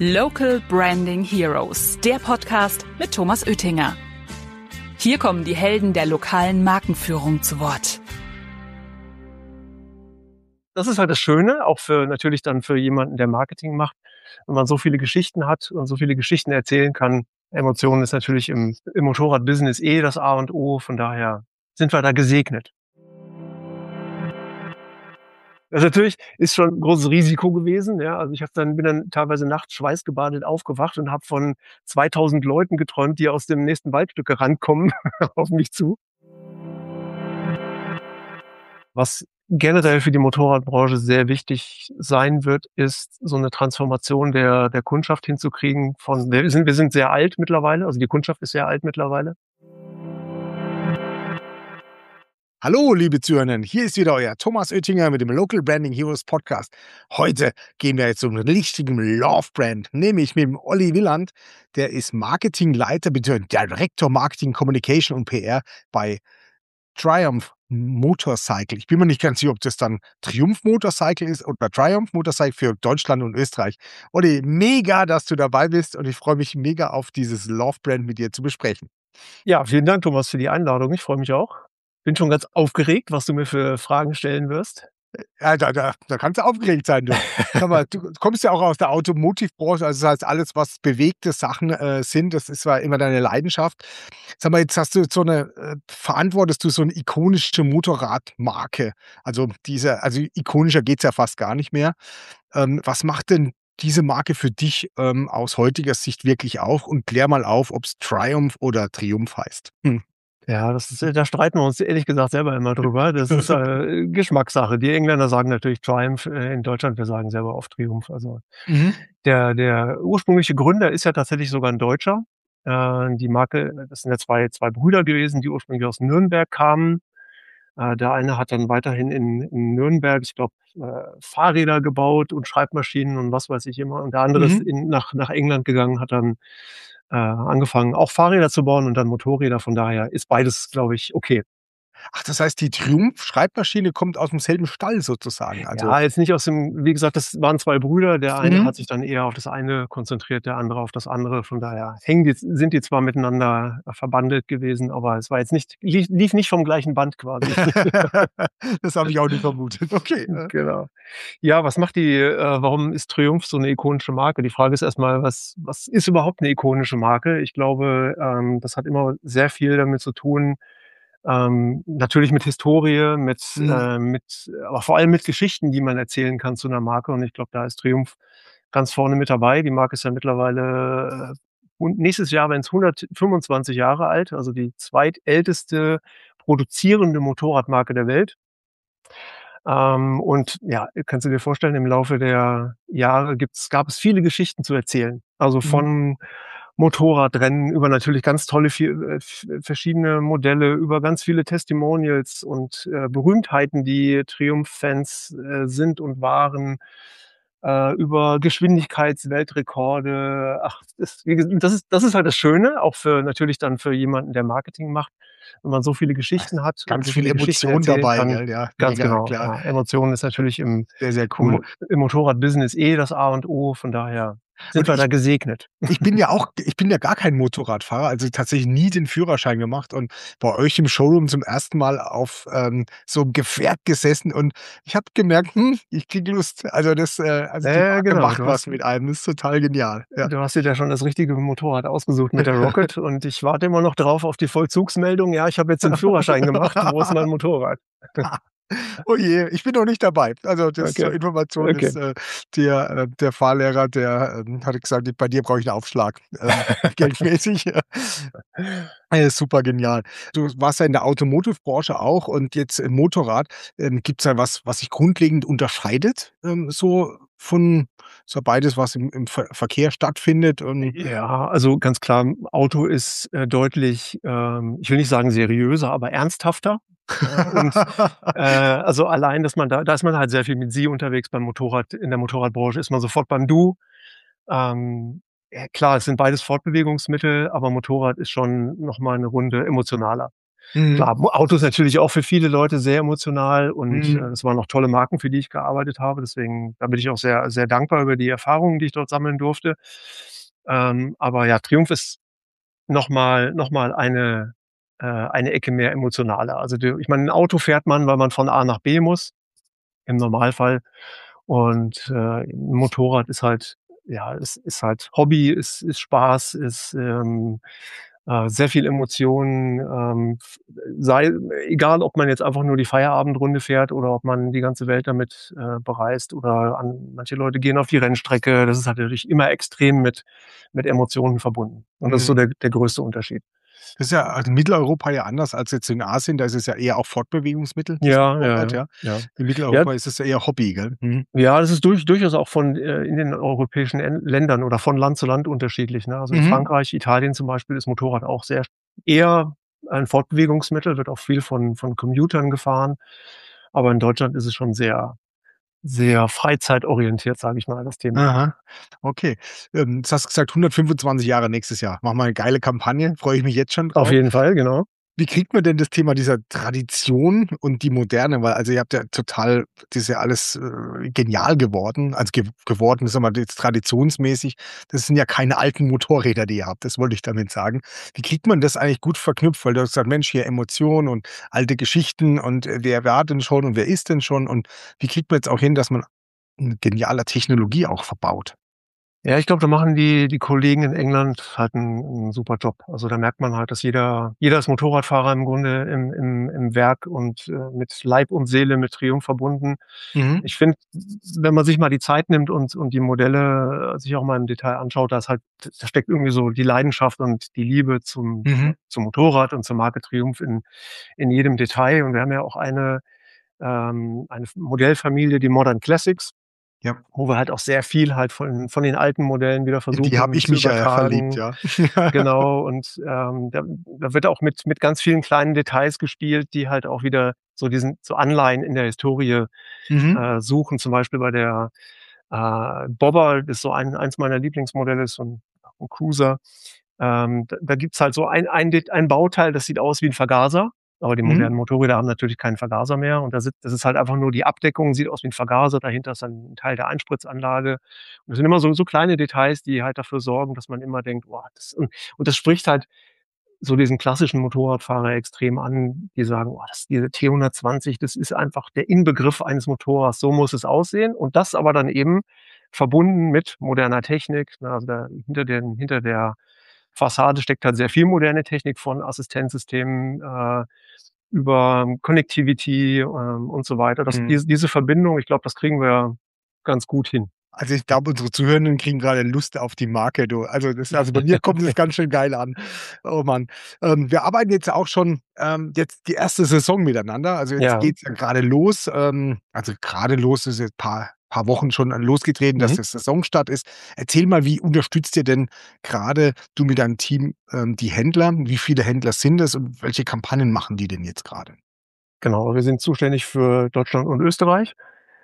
Local Branding Heroes, der Podcast mit Thomas Oettinger. Hier kommen die Helden der lokalen Markenführung zu Wort. Das ist halt das Schöne, auch natürlich dann für jemanden, der Marketing macht, wenn man so viele Geschichten hat und so viele Geschichten erzählen kann. Emotionen ist natürlich im Motorradbusiness das A und O, von daher sind wir da gesegnet. Das natürlich ist schon ein großes Risiko gewesen, ja. Also ich bin dann teilweise nachts schweißgebadet aufgewacht und habe von 2000 Leuten geträumt, die aus dem nächsten Waldstück gerannt kommen auf mich zu. Was generell für die Motorradbranche sehr wichtig sein wird, ist so eine Transformation der Kundschaft hinzukriegen. Wir sind sehr alt mittlerweile, also die Kundschaft ist sehr alt mittlerweile. Hallo, liebe Zuhörer, hier ist wieder euer Thomas Oettinger mit dem Local Branding Heroes Podcast. Heute gehen wir jetzt um einen richtigen Love-Brand, nämlich mit dem Olli Wieland. Der ist Marketingleiter bzw. Director Marketing, Communication und PR bei Triumph Motorcycle. Ich bin mir nicht ganz sicher, ob das dann Triumph Motorcycle ist oder Triumph Motorcycle für Deutschland und Österreich. Olli, mega, dass du dabei bist und ich freue mich mega auf dieses Love-Brand mit dir zu besprechen. Ja, vielen Dank, Thomas, für die Einladung. Ich freue mich auch. Bin schon ganz aufgeregt, was du mir für Fragen stellen wirst. Ja, da kannst du aufgeregt sein, du. Sag mal, du kommst ja auch aus der Automotivbranche, also das heißt, alles, was bewegte Sachen sind, das ist zwar immer deine Leidenschaft. Sag mal, jetzt verantwortest du so eine ikonische Motorradmarke. Also ikonischer geht's ja fast gar nicht mehr. Was macht denn diese Marke für dich aus heutiger Sicht wirklich auf? Und klär mal auf, ob es Triumph oder Triumph heißt. Ja, da streiten wir uns ehrlich gesagt selber immer drüber. Das ist Geschmackssache. Die Engländer sagen natürlich Triumph, in Deutschland, wir sagen selber oft Triumph. Also der ursprüngliche Gründer ist ja tatsächlich sogar ein Deutscher. Die Marke, das sind ja zwei Brüder gewesen, die ursprünglich aus Nürnberg kamen. Der eine hat dann weiterhin in Nürnberg, ich glaube, Fahrräder gebaut und Schreibmaschinen und was weiß ich immer. Und der andere ist nach England gegangen, hat dann angefangen, auch Fahrräder zu bauen und dann Motorräder. Von daher ist beides, glaube ich, okay. Ach, das heißt, die Triumph-Schreibmaschine kommt aus demselben Stall sozusagen? Also Ja, jetzt nicht wie gesagt, das waren zwei Brüder. Der eine hat sich dann eher auf das eine konzentriert, der andere auf das andere. Von daher sind die zwar miteinander verbandelt gewesen, aber es war jetzt lief nicht vom gleichen Band quasi. Das habe ich auch nicht vermutet. Okay. Genau. Ja, warum ist Triumph so eine ikonische Marke? Die Frage ist erstmal, was ist überhaupt eine ikonische Marke? Ich glaube, das hat immer sehr viel damit zu tun, natürlich mit Historie, aber vor allem mit Geschichten, die man erzählen kann zu einer Marke. Und ich glaube, da ist Triumph ganz vorne mit dabei. Die Marke ist ja mittlerweile und nächstes Jahr werden es 125 Jahre alt, also die zweitälteste produzierende Motorradmarke der Welt. Und ja, kannst du dir vorstellen, im Laufe der Jahre gab es viele Geschichten zu erzählen. Also von Motorradrennen über natürlich ganz tolle verschiedene Modelle, über ganz viele Testimonials und Berühmtheiten, die Triumph-Fans sind und waren, über Geschwindigkeitsweltrekorde. Das ist halt das Schöne, auch natürlich dann für jemanden, der Marketing macht, wenn man so viele Geschichten hat. Ganz so viel viele Geschichten Emotion erzählen dabei, kann. gell? Ja, Ganz mega, genau. klar. Ja, Emotionen ist natürlich Sehr, sehr cool. im Motorradbusiness das A und O, von daher sind wir da gesegnet. Ich bin ja gar kein Motorradfahrer, also tatsächlich nie den Führerschein gemacht und bei euch im Showroom zum ersten Mal auf so einem Gefährt gesessen und ich habe gemerkt, ich kriege Lust. Also die Marke Genau, macht was mit einem, das ist total genial. Ja. Du hast dir ja schon das richtige Motorrad ausgesucht mit der Rocket und ich warte immer noch drauf auf die Vollzugsmeldung. Ja, ich habe jetzt den Führerschein gemacht. Wo ist mein Motorrad? Oh je, ich bin noch nicht dabei. Also das Okay. zur Information Okay. ist der Fahrlehrer, der hat gesagt, bei dir brauche ich einen Aufschlag, geldmäßig. Super genial. Du warst ja in der Automotive-Branche auch und jetzt im Motorrad. Gibt's da was sich grundlegend unterscheidet, so beides, was im Verkehr stattfindet? Ja, also ganz klar, Auto ist deutlich, ich will nicht sagen seriöser, aber ernsthafter. Und also allein, dass da ist man halt sehr viel mit Sie unterwegs beim Motorrad. In der Motorradbranche ist man sofort beim Du. Ja, klar, es sind beides Fortbewegungsmittel, aber Motorrad ist schon noch mal 'ne Runde emotionaler. Klar, Autos natürlich auch für viele Leute sehr emotional und Mhm. das waren auch tolle Marken, für die ich gearbeitet habe. Deswegen, da bin ich auch sehr, sehr dankbar über die Erfahrungen, die ich dort sammeln durfte. Aber ja, Triumph ist noch mal eine Ecke mehr emotionaler. Also, ich meine, 'n Auto fährt man, weil man von A nach B muss, im Normalfall. Und, 'n Motorrad ist halt ja, ist halt Hobby, ist Spaß, ist, sehr viel Emotionen, sei egal, ob man jetzt einfach nur die Feierabendrunde fährt oder ob man die ganze Welt damit, bereist oder manche Leute gehen auf die Rennstrecke. Das ist halt natürlich immer extrem mit Emotionen verbunden. Und das ist so Mhm. der größte Unterschied. Das ist ja also in Mitteleuropa ja anders als jetzt in Asien, da ist es ja eher auch Fortbewegungsmittel, das Ja, ja, Motorrad, ja, ja. ja. In Ja, Mitteleuropa ist es ja eher Hobby, gell? Mhm. ja, das ist durchaus auch von in den europäischen Ländern oder von Land zu Land unterschiedlich, ne? Also, in Mhm. Frankreich, Italien zum Beispiel ist Motorrad auch sehr eher ein Fortbewegungsmittel, wird auch viel von Commutern gefahren. Aber in Deutschland ist es schon sehr, sehr freizeitorientiert, sage ich mal, das Thema. Aha, okay. Jetzt hast du gesagt, 125 Jahre nächstes Jahr. Machen wir 'ne geile Kampagne, freue ich mich jetzt schon Auf drauf. jeden Fall, genau. Wie kriegt man denn das Thema dieser Tradition und die Moderne? Weil also ihr habt ja total das ist ja alles, genial geworden. Also geworden, sagen wir mal, jetzt traditionsmäßig. Das sind ja keine alten Motorräder, die ihr habt, das wollte ich damit sagen. Wie kriegt man das eigentlich gut verknüpft? Weil du hast gesagt: „Mensch, hier Emotionen und alte Geschichten und, wer hat denn schon und wer ist denn schon?“ Und wie kriegt man jetzt auch hin, dass man 'ne geniale Technologie auch verbaut? Ja, ich glaube, da machen die Kollegen in England halt 'n super Job. Also, da merkt man halt, dass jeder ist Motorradfahrer im Grunde im Werk und, mit Leib und Seele mit Triumph verbunden. Mhm. Ich finde, wenn man sich mal die Zeit nimmt und die Modelle, sich auch mal im Detail anschaut, da steckt irgendwie so die Leidenschaft und die Liebe Mhm. zum Motorrad und zur Marke Triumph in jedem Detail. Und wir haben ja auch eine Modellfamilie, die Modern Classics, Ja. wo wir halt auch sehr viel halt von den alten Modellen wieder In die habe versuchen ich zu mich ja verliebt, übertragen. ja. Genau, und, da wird auch mit ganz vielen kleinen Details gespielt, die halt auch wieder so Anleihen in der Historie, Mhm. suchen. Zum Beispiel bei der, Bobber, das ist so eins meiner Lieblingsmodelle, ist so 'n Cruiser. Da gibt's halt so ein Bauteil, das sieht aus wie 'n Vergaser, aber die Mhm. modernen Motorräder haben natürlich keinen Vergaser mehr und das ist halt einfach nur die Abdeckung, sieht aus wie 'n Vergaser, dahinter ist dann 'n Teil der Einspritzanlage. Und das sind immer so kleine Details, die halt dafür sorgen, dass man immer denkt: „Boah, das“, und das spricht halt so diesen klassischen Motorradfahrer extrem an, die sagen: „Oh, diese T120, das ist einfach der Inbegriff eines Motorrads, so muss es aussehen.“ Und das aber dann eben verbunden mit moderner Technik, ne? Also, hinter der Fassade steckt halt sehr viel moderne Technik von Assistenzsystemen, über Connectivity, und so weiter. Mhm. Diese Verbindung, ich glaube, das kriegen wir ganz gut hin. Also, ich glaube, unsere Zuhörenden kriegen grade Lust auf die Marke, du. Also, bei mir kommt es ganz schön geil an. Oh Mann. Wir arbeiten jetzt auch schon, jetzt die erste Saison miteinander. Also, jetzt Ja. geht's ja grade los. Also, grade los ist jetzt paar Wochen schon losgetreten, dass Mhm. der Saisonstart ist. Erzähl mal, wie unterstützt ihr denn grade du mit deinem Team, die Händler? Wie viele Händler sind es und welche Kampagnen machen die denn jetzt grade? Genau, wir sind zuständig für Deutschland und Österreich.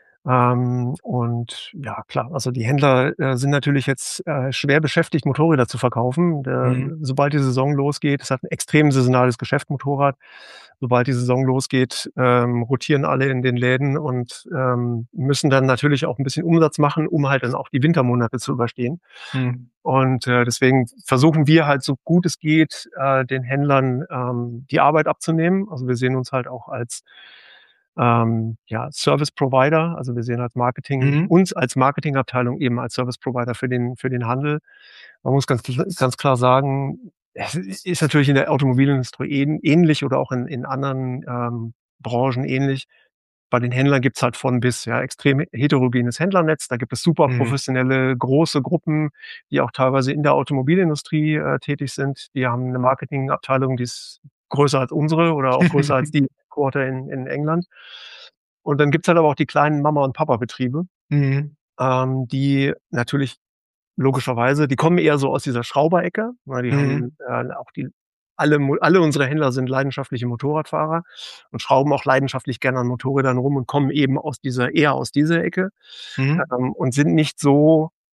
Und ja, klar, also die Händler, sind natürlich jetzt, schwer beschäftigt, Motorräder zu verkaufen. Mhm. Sobald die Saison losgeht, es hat 'n extrem saisonales Geschäft, Motorrad. Sobald die Saison losgeht, rotieren alle in den Läden und, müssen dann natürlich auch 'n bisschen Umsatz machen, um halt dann auch die Wintermonate zu überstehen. Mhm. Und, deswegen versuchen wir halt, so gut es geht, den Händlern, die Arbeit abzunehmen. Also, wir sehen uns halt auch als, ja, Service Provider. Also, wir sehen Mhm. uns als Marketingabteilung eben als Service Provider für den Handel. Man muss ganz klar sagen, es ist natürlich in der Automobilindustrie ähnlich oder auch in anderen, Branchen ähnlich. Bei den Händlern gibt's halt von bis, ja, extrem heterogenes Händlernetz. Da gibt es super Mhm. professionelle, große Gruppen, die auch teilweise in der Automobilindustrie, tätig sind. Die haben 'ne Marketingabteilung, die ist größer als unsere oder auch größer als die Headquarter in England. Und dann gibt's halt aber auch die kleinen Mama und Papa-Betriebe, Mhm. die natürlich logischerweise, die kommen eher so aus dieser Schrauberecke, weil die Mhm. haben, auch alle unsere Händler sind leidenschaftliche Motorradfahrer und schrauben auch leidenschaftlich gerne an Motorrädern rum und kommen eben eher aus dieser Ecke, Mhm. und sind nicht so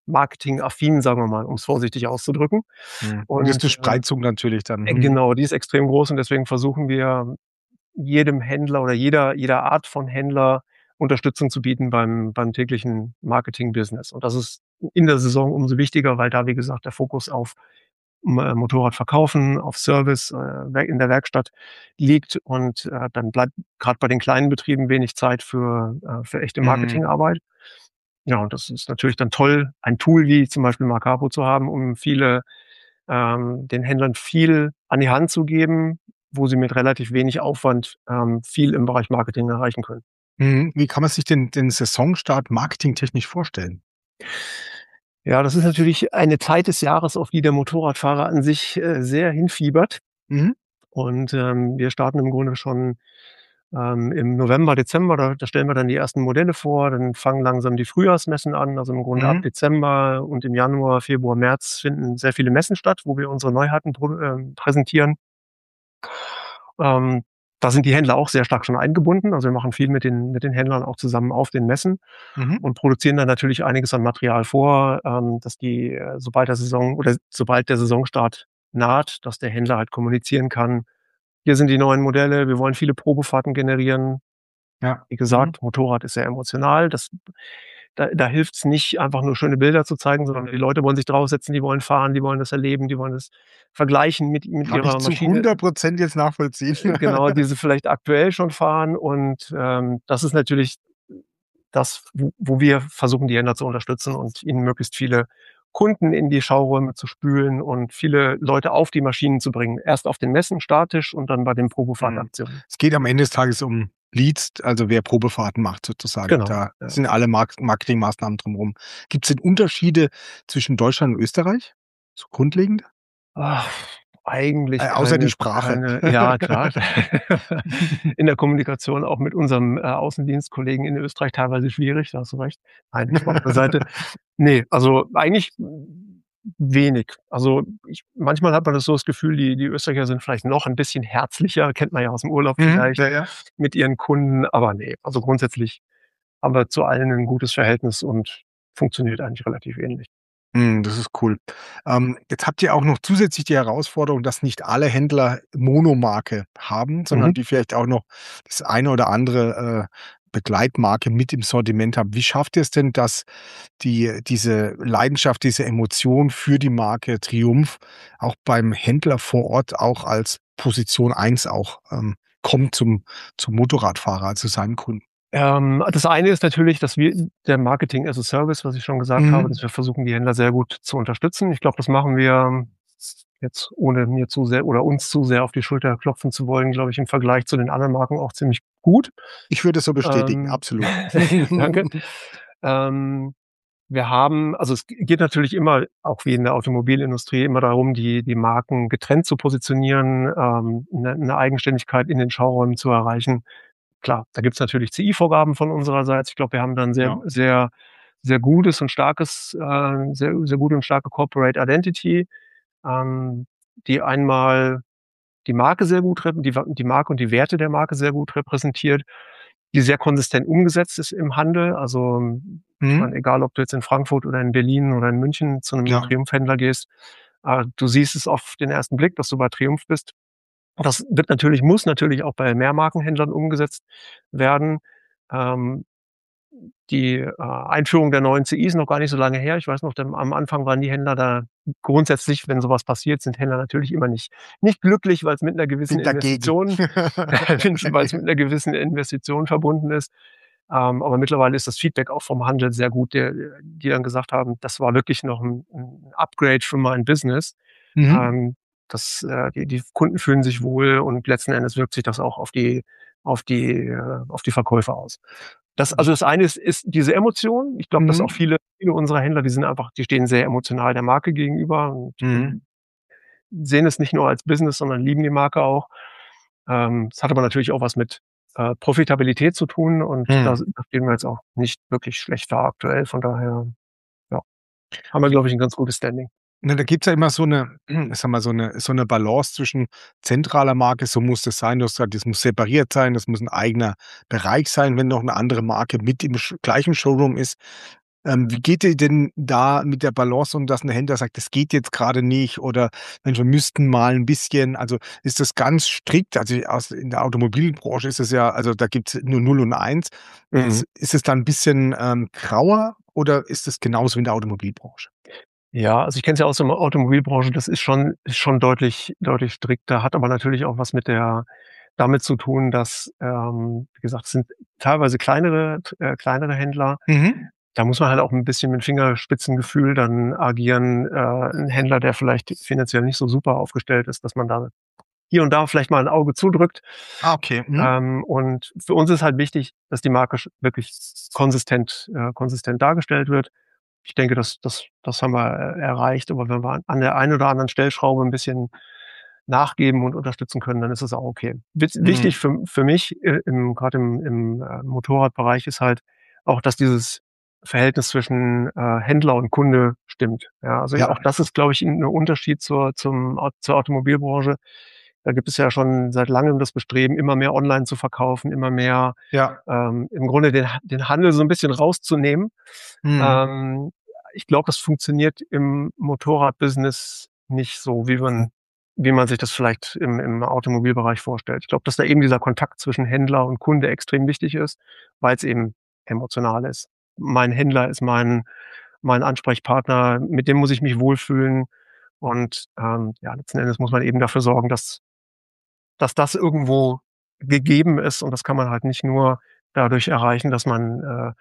marketingaffin, sagen wir mal, um es vorsichtig auszudrücken. Und das ist eine Spreizung natürlich dann. Genau, die ist extrem groß und deswegen versuchen wir jedem Händler oder jeder Art von Händler Unterstützung zu bieten beim täglichen Marketing-Business. Und das ist in der Saison umso wichtiger, weil da, wie gesagt, der Fokus auf Motorradverkaufen, auf Service in der Werkstatt liegt und dann bleibt gerade bei den kleinen Betrieben wenig Zeit für echte Marketingarbeit. Ja, und das ist natürlich dann toll, ein Tool wie zum Beispiel Marcapo zu haben, um den Händlern viel an die Hand zu geben, wo sie mit relativ wenig Aufwand viel im Bereich Marketing erreichen können. Wie kann man sich den Saisonstart marketingtechnisch vorstellen? Ja, das ist natürlich eine Zeit des Jahres, auf die der Motorradfahrer an sich sehr hinfiebert. Und wir starten im Grunde schon im November, Dezember, da stellen wir dann die ersten Modelle vor, dann fangen langsam die Frühjahrsmessen an, also im Grunde ab Dezember und im Januar, Februar, März finden sehr viele Messen statt, wo wir unsere Neuheiten präsentieren. Da sind die Händler auch sehr stark schon eingebunden, also wir machen viel mit den Händlern auch zusammen auf den Messen und produzieren dann natürlich einiges an Material vor, dass die, sobald der Saisonstart naht, dass der Händler halt kommunizieren kann: Hier sind die neuen Modelle, wir wollen viele Probefahrten generieren. Ja. Wie gesagt, Motorrad ist sehr emotional. Da hilft's nicht, einfach nur schöne Bilder zu zeigen, sondern die Leute wollen sich draufsetzen, die wollen fahren, die wollen das erleben, die wollen es vergleichen mit ihrer Kann ich zu Maschine. 100% jetzt nachvollziehen. Genau, die sie vielleicht aktuell schon fahren. Und das ist natürlich das, wo wir versuchen, die Händler zu unterstützen und ihnen möglichst viele Kunden in die Showräume zu spülen und viele Leute auf die Maschinen zu bringen. Erst auf den Messen statisch und dann bei den Probefahrtaktionen. Es geht am Ende des Tages um Leads, also wer Probefahrten macht sozusagen. Genau, Da ja. sind alle Marketingmaßnahmen drumherum. Gibt es denn Unterschiede zwischen Deutschland und Österreich? So grundlegend? Ach, eigentlich Außer die Sprache. Ja, klar. In der Kommunikation auch mit unserem Außendienstkollegen in Österreich teilweise schwierig, da hast du recht. Nein, Spaß beiseite. Ne, also eigentlich wenig. Also manchmal hat man das Gefühl, die Österreicher sind vielleicht noch ein bisschen herzlicher, kennt man ja aus dem Urlaub vielleicht, Ja. mit ihren Kunden, aber ne, also grundsätzlich haben wir zu allen ein gutes Verhältnis und funktioniert eigentlich relativ ähnlich. Das ist cool. Jetzt habt ihr auch noch zusätzlich die Herausforderung, dass nicht alle Händler Monomarke haben, sondern die vielleicht auch noch das eine oder andere Begleitmarke mit im Sortiment haben. Wie schafft ihr es denn, dass diese Leidenschaft, diese Emotion für die Marke Triumph auch beim Händler vor Ort auch als Position 1 auch kommt zum Motorradfahrer, also seinem Kunden? Das eine ist natürlich, dass der Marketing as a Service, was ich schon gesagt habe, dass wir versuchen, die Händler sehr gut zu unterstützen. Ich glaube, das machen wir jetzt, ohne mir zu sehr oder uns zu sehr auf die Schulter klopfen zu wollen, glaube ich, im Vergleich zu den anderen Marken auch ziemlich gut. Ich würde es so bestätigen, absolut. Danke. Also es geht natürlich immer, auch wie in der Automobilindustrie, immer darum, die Marken getrennt zu positionieren, eine Eigenständigkeit in den Showräumen zu erreichen. Klar, da gibt's natürlich CI-Vorgaben von unsererseits. Ich glaube, wir haben dann sehr gutes und starkes, sehr gute und starke Corporate Identity, die einmal die Marke sehr gut die Marke und die Werte der Marke sehr gut repräsentiert, die sehr konsistent umgesetzt ist im Handel. Also ich meine, egal ob du jetzt in Frankfurt oder in Berlin oder in München zu einem Triumph-Händler gehst, du siehst es auf den ersten Blick, dass du bei Triumph bist. Das muss natürlich auch bei Mehrmarkenhändlern umgesetzt werden. Die Einführung der neuen CI ist noch gar nicht so lange her. Ich weiß noch, am Anfang waren die Händler da grundsätzlich, wenn sowas passiert, sind Händler natürlich immer nicht glücklich, weil es mit einer gewissen Investition verbunden ist. Aber mittlerweile ist das Feedback auch vom Handel sehr gut, die dann gesagt haben, das war wirklich noch ein Upgrade für mein Business. Die Kunden fühlen sich wohl und letzten Endes wirkt sich das auch auf die Verkäufer aus. Das eine ist diese Emotion. Ich glaube, dass auch viele unserer Händler, die stehen sehr emotional der Marke gegenüber und sehen es nicht nur als Business, sondern lieben die Marke auch. Es hat aber natürlich auch was mit Profitabilität zu tun und da stehen wir jetzt auch nicht wirklich schlecht da aktuell. Von daher, ja, haben wir, glaube ich, ein ganz gutes Standing. Na, da gibt's ja immer so eine Balance zwischen zentraler Marke, so muss das sein. Du hast gesagt, das muss separiert sein, das muss ein eigener Bereich sein, wenn noch eine andere Marke mit im gleichen Showroom ist. Wie geht ihr denn da mit der Balance um, dass ein Händler sagt, das geht jetzt gerade nicht oder Mensch, wir müssten mal ein bisschen, also ist das ganz strikt? Also in der Automobilbranche ist es ja, also da gibt es nur 0 und 1. Mhm. Ist es da ein bisschen grauer oder ist es genauso wie in der Automobilbranche? Ja, also ich kenne es ja aus der Automobilbranche, das ist schon deutlich strikter, hat aber natürlich auch was damit zu tun, dass, wie gesagt, es sind teilweise kleinere Händler. Mhm. Da muss man halt auch 'n bisschen mit Fingerspitzengefühl dann agieren. 'N Händler, der vielleicht finanziell nicht so super aufgestellt ist, dass man da hier und da vielleicht mal 'n Auge zudrückt. Ah, okay. Mhm. Und für uns ist halt wichtig, dass die Marke wirklich konsistent dargestellt wird. Ich denke, das haben wir, erreicht, aber wenn wir an der einen oder anderen Stellschraube 'n bisschen nachgeben und unterstützen können, dann ist es auch okay. Mhm. Wichtig für mich, grad im Motorradbereich ist halt auch, dass dieses Verhältnis zwischen, Händler und Kunde stimmt. Ja, also Ja, auch das ist, glaube ich, 'n Unterschied zur Automobilbranche. Da gibt es ja schon seit Langem das Bestreben, immer mehr online zu verkaufen, immer mehr, ja. im Grunde den Handel so 'n bisschen rauszunehmen. Mhm. Ähm, Ich glaube, das funktioniert im Motorradbusiness nicht so, wie man sich das vielleicht im Automobilbereich vorstellt. Ich glaube, dass da eben dieser Kontakt zwischen Händler und Kunde extrem wichtig ist, weil's eben emotional ist. Mein Händler ist mein Ansprechpartner, mit dem muss ich mich wohlfühlen und, ja, letzten Endes muss man eben dafür sorgen, dass das irgendwo gegeben ist und das kann man halt nicht nur dadurch erreichen, dass man,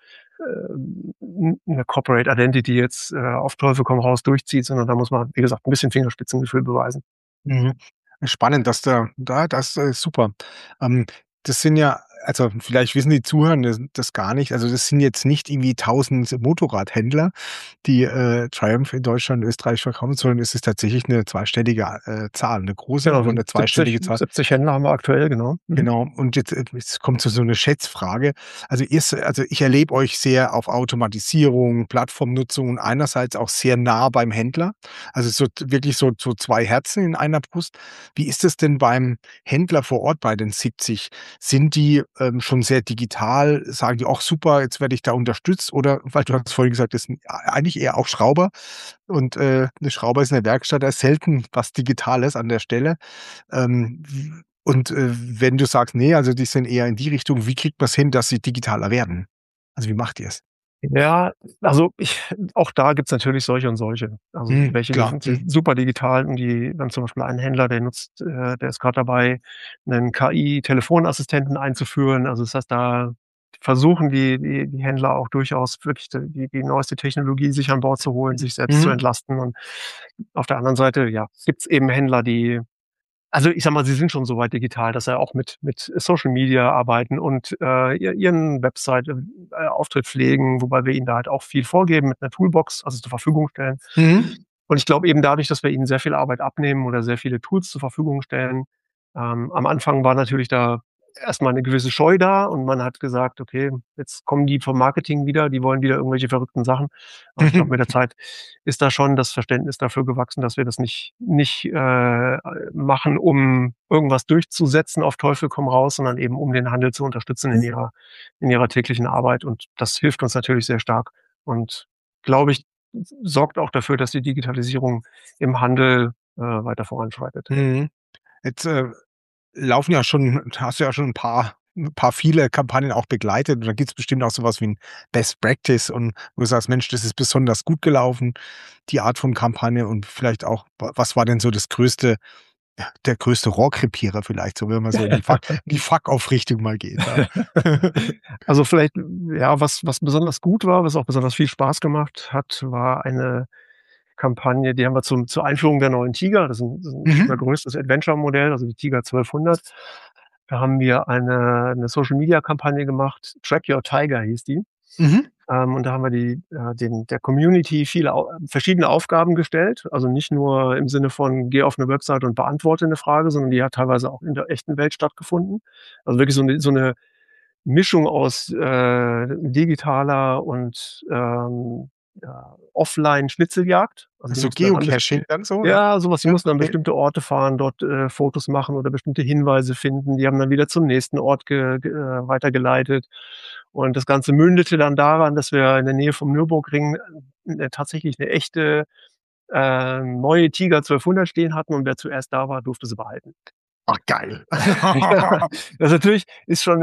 'ne Corporate Identity jetzt, auf Teufel komm raus durchzieht, sondern da muss man, wie gesagt, 'n bisschen Fingerspitzengefühl beweisen. Mhm. Spannend, dass das ist super. Ähm, das sind ja, also, vielleicht wissen die Zuhörenden das gar nicht. Also, das sind jetzt nicht irgendwie 1.000 Motorradhändler, die, Triumph in Deutschland, Österreich verkaufen, sondern es ist tatsächlich eine zweistellige, Zahl, eine große, Genau, aber wir eine sind 70 zweistellige Zahl. 70 Händler haben wir aktuell, genau. Mhm. Genau. Und jetzt kommt so eine Schätzfrage. Also ich erlebe euch sehr auf Automatisierung, Plattformnutzung und einerseits auch sehr nah beim Händler. Also wirklich so 2 Herzen in einer Brust. Wie ist es denn beim Händler vor Ort bei den 70? Sind die, schon sehr digital? Sagen die: „Ach super, jetzt werde ich da unterstützt“, oder weil du hast vorhin gesagt, das sind eigentlich eher auch Schrauber und, 'ne Schrauber ist in der Werkstatt, da ist selten was Digitales an der Stelle. Wenn du sagst: „Ne, also die sind eher in die Richtung“, wie kriegt man's hin, dass sie digitaler werden? Also, wie macht ihr's? Ja, also auch da gibt's natürlich solche und solche. Also, Mhm, welche, die klar. sind Mhm. super digital und wir haben zum Beispiel einen Händler, der ist grad dabei, 'nen KI-Telefonassistenten einzuführen. Also, das heißt, da versuchen die Händler auch durchaus wirklich die neueste Technologie sich an Bord zu holen, sich selbst zu Mhm. entlasten. Und auf der anderen Seite, ja, gibt's eben Händler, die, also, ich sage mal, sie sind schon so weit digital, dass sie auch mit Social Media arbeiten und, ihren Website Auftritt pflegen, wobei wir ihnen da halt auch viel vorgeben mit 'ner Toolbox, also zur Verfügung stellen. Mhm. Und ich glaube eben dadurch, dass wir ihnen sehr viel Arbeit abnehmen oder sehr viele Tools zur Verfügung stellen, am Anfang war natürlich da erst mal 'ne gewisse Scheu da und man hat gesagt: „Okay, jetzt kommen die vom Marketing wieder, die wollen wieder irgendwelche verrückten Sachen.“ Aber ich glaube, mit der Zeit ist da schon das Verständnis dafür gewachsen, dass wir das nicht machen, um irgendwas durchzusetzen auf Teufel komm raus, sondern eben um den Handel zu unterstützen in ihrer täglichen Arbeit. Und das hilft uns natürlich sehr stark und, glaube ich, sorgt auch dafür, dass die Digitalisierung im Handel, weiter voranschreitet. Mhm. Jetzt, laufen ja schon hast du ja schon ein paar viele Kampagnen auch begleitet und da gibt's bestimmt auch so was wie 'n Best Practice und wo du sagst: „Mensch, das ist besonders gut gelaufen, die Art von Kampagne“, und vielleicht auch, was war denn so der größte Rohrkrepierer vielleicht, so wenn man so in die Fuck-off-Richtung mal geht, ja. Also, vielleicht, ja, was besonders gut war, was auch besonders viel Spaß gemacht hat, war eine Kampagne, die haben wir zur Einführung der neuen Tiger. Das ist unser Mhm. größtes Adventure-Modell, also die Tiger 1200. Da haben wir eine Social-Media-Kampagne gemacht. Track Your Tiger hieß die. Mhm. Und da haben wir der Community viele verschiedene Aufgaben gestellt. Also nicht nur im Sinne von: „Geh auf 'ne Website und beantworte 'ne Frage“, sondern die hat teilweise auch in der echten Welt stattgefunden. Also wirklich so 'ne Mischung aus, digitaler und, ja, Offline-Schnitzeljagd. Also, die So mussten dann an Geocaching dann so, ja? ja, so was. Die Ja, mussten an okay. bestimmte Orte fahren, dort, Fotos machen oder bestimmte Hinweise finden. Die haben dann wieder zum nächsten Ort weitergeleitet. Und das Ganze mündete dann daran, dass wir in der Nähe vom Nürburgring tatsächlich eine echte neue Tiger 1200 stehen hatten und wer zuerst da war, durfte sie behalten. Ach, geil. Ja, das natürlich ist schon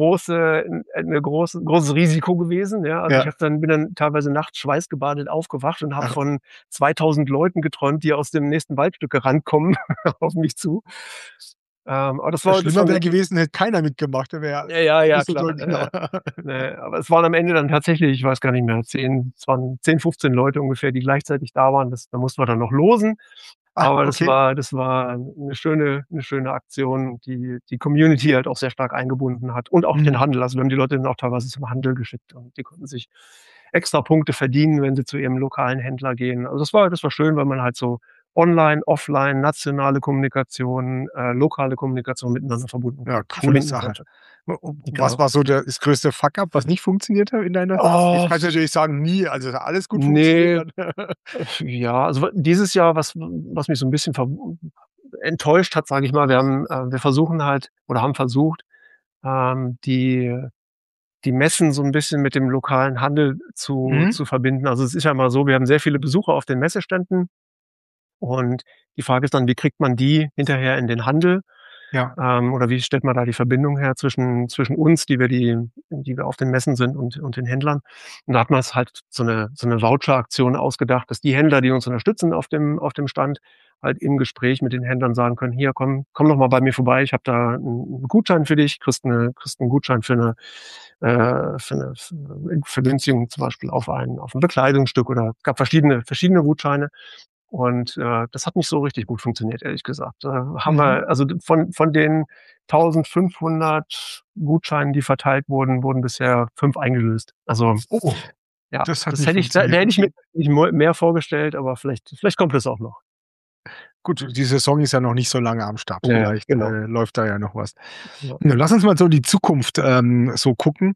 großes Risiko gewesen, ja. Also, Ja. bin dann teilweise nachts schweißgebadet aufgewacht und habe von 2000 Leuten geträumt, die aus dem nächsten Waldstück gerannt kommen auf mich zu. Aber das war Schlimmer wäre gewesen, hätte keiner mitgemacht. Der wäre ja, so klar. deutlich, genau. Ne, aber es waren am Ende dann tatsächlich, ich weiß gar nicht mehr, es waren 10, 15 Leute ungefähr, die gleichzeitig da waren. Da mussten wir dann noch losen. Aber okay. das war eine schöne Aktion, die Community halt auch sehr stark eingebunden hat und auch den Handel. Also, wir haben die Leute dann auch teilweise zum Handel geschickt und die konnten sich extra Punkte verdienen, wenn sie zu ihrem lokalen Händler gehen. Also, das war schön, weil man halt so online, offline, nationale Kommunikation, lokale Kommunikation miteinander Ja, coole verbinden Sache. konnte. Was war so das größte Fuck-up, was nicht funktioniert hat in deiner jetzt kannst du natürlich sagen, nie, also alles gut funktioniert hat. Ja, also dieses Jahr, was mich so ein bisschen enttäuscht hat, sage ich mal, wir versuchen halt oder haben versucht, die Messen so 'n bisschen mit dem lokalen Handel Mhm. zu verbinden. Also, es ist ja immer so, wir haben sehr viele Besucher auf den Messeständen und die Frage ist dann, wie kriegt man die hinterher in den Handel? Ja. Oder wie stellt man da die Verbindung her zwischen uns, die wir auf den Messen sind und den Händlern? Und da hat man es halt so 'ne Voucheraktion ausgedacht, dass die Händler, die uns unterstützen auf dem Stand, halt im Gespräch mit den Händlern sagen können: „Hier, komm doch mal bei mir vorbei. Ich habe da 'n Gutschein für dich.“ Kriegst 'n Gutschein für 'ne Vergünstigung zum Beispiel auf ein Bekleidungsstück oder es gab verschiedene Gutscheine. Und, das hat nicht so richtig gut funktioniert, ehrlich gesagt. Haben Mhm. wir also von den 1.500 Gutscheinen, die verteilt wurden bisher 5 eingelöst. Also, Oh, ja, das hat das nicht da funktioniert. hätte ich mir nicht mehr vorgestellt, aber vielleicht kommt das auch noch. Gut, die Saison ist ja noch nicht so lange am Start. Ja, ja, Vielleicht, genau. läuft da ja noch was. Ja. Ja, lass uns mal so die Zukunft, so gucken.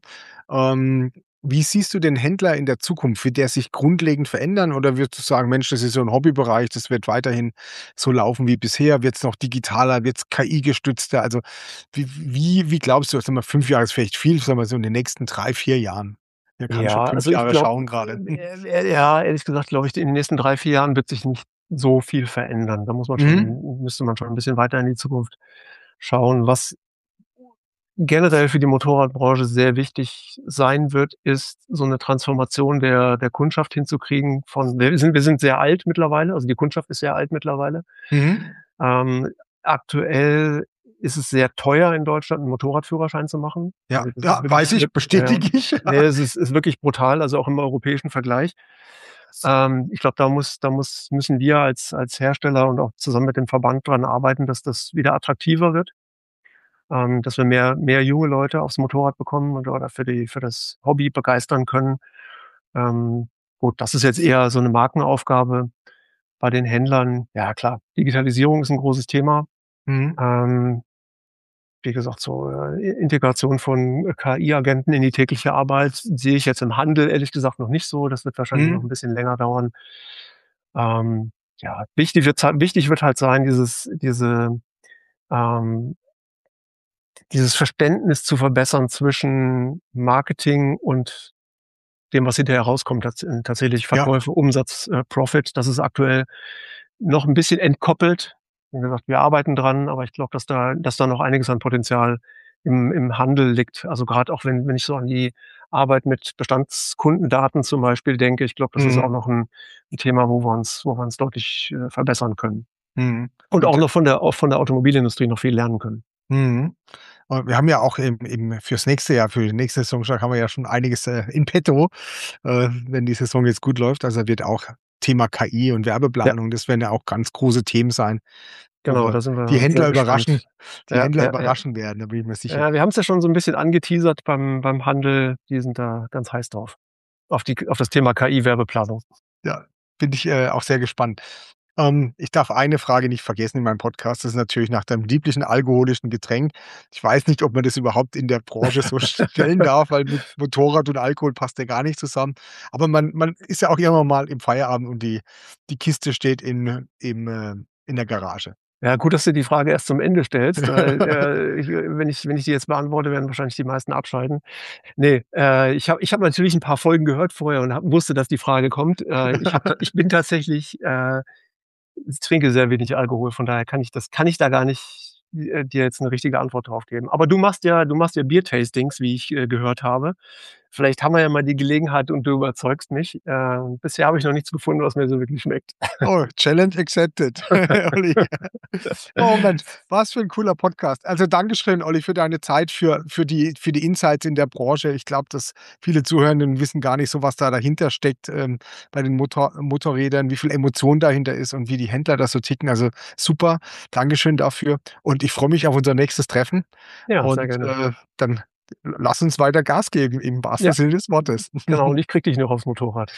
Wie siehst du den Händler in der Zukunft? Wird der sich grundlegend verändern oder würdest du sagen: „Mensch, das ist so 'n Hobbybereich, das wird weiterhin so laufen wie bisher? Wird's noch digitaler? Wird's KI-gestützter?“ Also, wie glaubst du, sagen wir, 5 Jahre ist vielleicht viel, sagen wir so in den nächsten 3, 4 Jahren. Wer kann schon Ja, 5 also ich Jahre glaube, schauen grade? ja, ehrlich gesagt glaube ich, in den nächsten 3 4 Jahren wird sich nicht so viel verändern. Da Mhm. müsste man schon 'n bisschen weiter in die Zukunft schauen. Was generell für die Motorradbranche sehr wichtig sein wird, ist so 'ne Transformation der Kundschaft hinzukriegen von wir sind sehr alt mittlerweile, also die Kundschaft ist sehr alt mittlerweile. Mhm. Ähm, Aktuell ist es sehr teuer in Deutschland 'n Motorradführerschein zu machen. Ja, Also, das ja, ist wirklich weiß ich, bestätige ich. ne, es ist wirklich brutal, also auch im europäischen Vergleich. Ich glaube, müssen wir als Hersteller und auch zusammen mit dem Verband dran arbeiten, dass das wieder attraktiver wird, dass wir mehr junge Leute aufs Motorrad bekommen oder für das Hobby begeistern können. Ähm, gut, das ist jetzt eher so 'ne Markenaufgabe bei den Händlern. Ja klar, Digitalisierung ist 'n großes Thema. Mhm. Ähm, Wie gesagt, so, Integration von KI-Agenten in die tägliche Arbeit sehe ich jetzt im Handel ehrlich gesagt noch nicht so. Das wird wahrscheinlich noch Mhm. 'n bisschen länger dauern. Ja, wichtig wird halt sein, ähm dieses Verständnis zu verbessern zwischen Marketing und dem, was hinterher rauskommt, tatsächlich Ja. Verkäufe, Umsatz, Profit. Das ist aktuell noch 'n bisschen entkoppelt. Wie gesagt, wir arbeiten dran, aber ich glaube, dass da noch einiges an Potenzial im Handel liegt. Also, grad auch wenn ich so an die Arbeit mit Bestandskundendaten zum Beispiel denke, ich glaube, das ist auch Mhm. noch 'n Thema, wo wir uns deutlich, verbessern können. Mhm. Und auch Und noch von der Automobilindustrie noch viel lernen können. mhm. Wir haben ja auch fürs nächste Jahr, für die nächste Saison schon haben wir ja schon einiges, in petto, wenn die Saison jetzt gut läuft. Also, wird auch Thema KI und Ja, Werbeplanung, das werden ja auch ganz große Themen sein, wo genau, wir da sind die wir sehr Händler überraschen gespannt. Ja, ja, ja. werden, da bin ich mir sicher. Ja, wir haben's ja schon so 'n bisschen angeteasert beim Handel. Die sind da ganz heiß drauf. Auf das Thema KI-Werbeplanung. Ja, bin ich, auch sehr gespannt. Ich darf eine Frage nicht vergessen in meinem Podcast. Das ist natürlich nach deinem lieblichen alkoholischen Getränk. Ich weiß nicht, ob man das überhaupt in der Branche so stellen darf, weil mit Motorrad und Alkohol passt ja gar nicht zusammen. Aber man ist ja auch irgendwann mal im Feierabend und die Kiste steht in der Garage. Ja, gut, dass du die Frage erst zum Ende stellst. Wenn ich die jetzt beantworte, werden wahrscheinlich die meisten abschalten. Ne, ich hab natürlich ein paar Folgen gehört vorher und wusste, dass die Frage kommt. Ich bin tatsächlich ich trinke sehr wenig Alkohol, von daher kann ich da gar nicht dir jetzt 'ne richtige Antwort drauf geben. Aber du machst ja Bier-Tastings, wie ich gehört habe. Vielleicht haben wir ja mal die Gelegenheit und du überzeugst mich. Bisher habe ich noch nichts gefunden, was mir so wirklich schmeckt. Oh, Challenge accepted, Olli. Oh Mensch, was für 'n cooler Podcast. Also, Dankeschön, Olli, für deine Zeit, für die Insights in der Branche. Ich glaube, dass viele Zuhörenden wissen gar nicht so, was da dahinter steckt, bei den Motorrädern, wie viel Emotion dahinter ist und wie die Händler das so ticken. Also, super. Dankeschön dafür und ich freue mich auf unser nächstes Treffen Ja, sehr und, gerne. dann lass uns weiter Gas geben im wahrsten Ja, Sinne des Wortes. genau. Und ich kriege dich noch aufs Motorrad.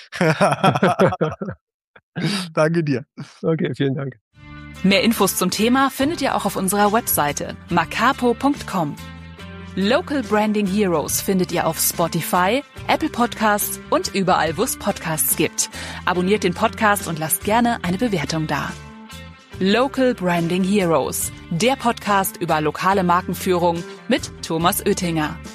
Danke dir. Okay, vielen Dank. Mehr Infos zum Thema findet ihr auch auf unserer Webseite macapo.com. Local Branding Heroes findet ihr auf Spotify, Apple Podcasts und überall, wo es Podcasts gibt. Abonniert den Podcast und lasst gerne eine Bewertung da. Local Branding Heroes, der Podcast über lokale Markenführung mit Thomas Oettinger.